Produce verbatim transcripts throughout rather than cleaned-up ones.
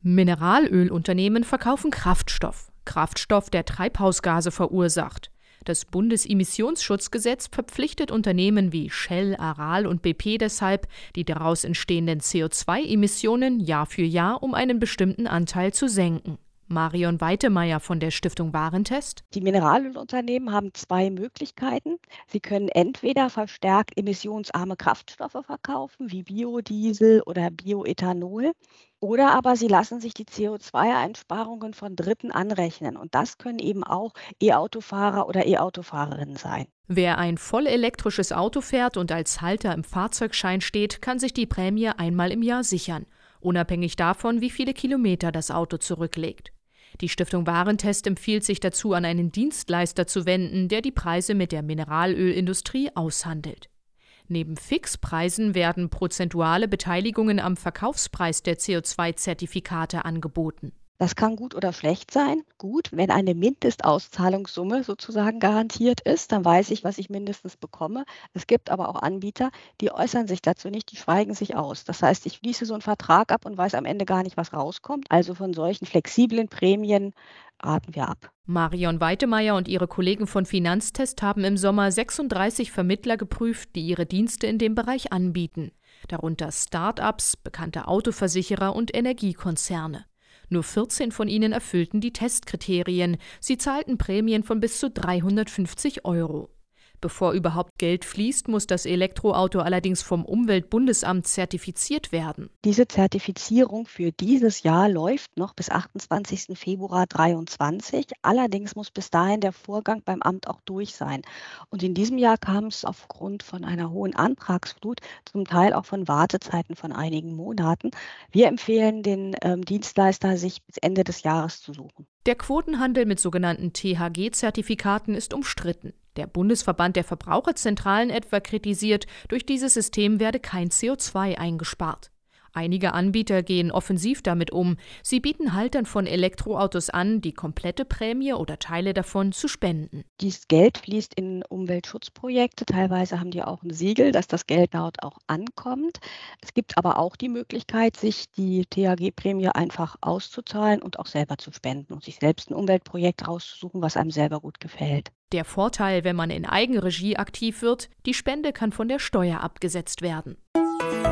Mineralölunternehmen verkaufen Kraftstoff. Kraftstoff, der Treibhausgase verursacht. Das Bundesemissionsschutzgesetz verpflichtet Unternehmen wie Shell, Aral und B P deshalb, die daraus entstehenden C O zwei Emissionen Jahr für Jahr um einen bestimmten Anteil zu senken. Marion Weitemeier von der Stiftung Warentest. Die Mineralölunternehmen haben zwei Möglichkeiten. Sie können entweder verstärkt emissionsarme Kraftstoffe verkaufen, wie Biodiesel oder Bioethanol, oder aber sie lassen sich die C O zwei Einsparungen von Dritten anrechnen. Und das können eben auch E-Autofahrer oder E-Autofahrerinnen sein. Wer ein vollelektrisches Auto fährt und als Halter im Fahrzeugschein steht, kann sich die Prämie einmal im Jahr sichern, unabhängig davon, wie viele Kilometer das Auto zurücklegt. Die Stiftung Warentest empfiehlt sich dazu, an einen Dienstleister zu wenden, der die Preise mit der Mineralölindustrie aushandelt. Neben Fixpreisen werden prozentuale Beteiligungen am Verkaufspreis der C O zwei Zertifikate angeboten. Das kann gut oder schlecht sein. Gut, wenn eine Mindestauszahlungssumme sozusagen garantiert ist, dann weiß ich, was ich mindestens bekomme. Es gibt aber auch Anbieter, die äußern sich dazu nicht, die schweigen sich aus. Das heißt, ich schließe so einen Vertrag ab und weiß am Ende gar nicht, was rauskommt. Also von solchen flexiblen Prämien raten wir ab. Marion Weitemeier und ihre Kollegen von Finanztest haben im Sommer sechsunddreißig Vermittler geprüft, die ihre Dienste in dem Bereich anbieten. Darunter Start-ups, bekannte Autoversicherer und Energiekonzerne. Nur vierzehn von ihnen erfüllten die Testkriterien. Sie zahlten Prämien von bis zu dreihundertfünfzig Euro. Bevor überhaupt Geld fließt, muss das Elektroauto allerdings vom Umweltbundesamt zertifiziert werden. Diese Zertifizierung für dieses Jahr läuft noch bis achtundzwanzigsten Februar zweitausenddreiundzwanzig. Allerdings muss bis dahin der Vorgang beim Amt auch durch sein. Und in diesem Jahr kam es aufgrund von einer hohen Antragsflut, zum Teil auch von Wartezeiten von einigen Monaten. Wir empfehlen den ähm, Dienstleister, sich bis Ende des Jahres zu suchen. Der Quotenhandel mit sogenannten T H G-Zertifikaten ist umstritten. Der Bundesverband der Verbraucherzentralen etwa kritisiert, durch dieses System werde kein C O zwei eingespart. Einige Anbieter gehen offensiv damit um. Sie bieten Haltern von Elektroautos an, die komplette Prämie oder Teile davon zu spenden. Dieses Geld fließt in Umweltschutzprojekte. Teilweise haben die auch ein Siegel, dass das Geld dort auch ankommt. Es gibt aber auch die Möglichkeit, sich die T H G-Prämie einfach auszuzahlen und auch selber zu spenden und sich selbst ein Umweltprojekt rauszusuchen, was einem selber gut gefällt. Der Vorteil, wenn man in Eigenregie aktiv wird, die Spende kann von der Steuer abgesetzt werden.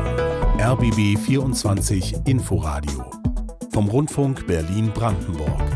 R B B vierundzwanzig Inforadio vom Rundfunk Berlin-Brandenburg.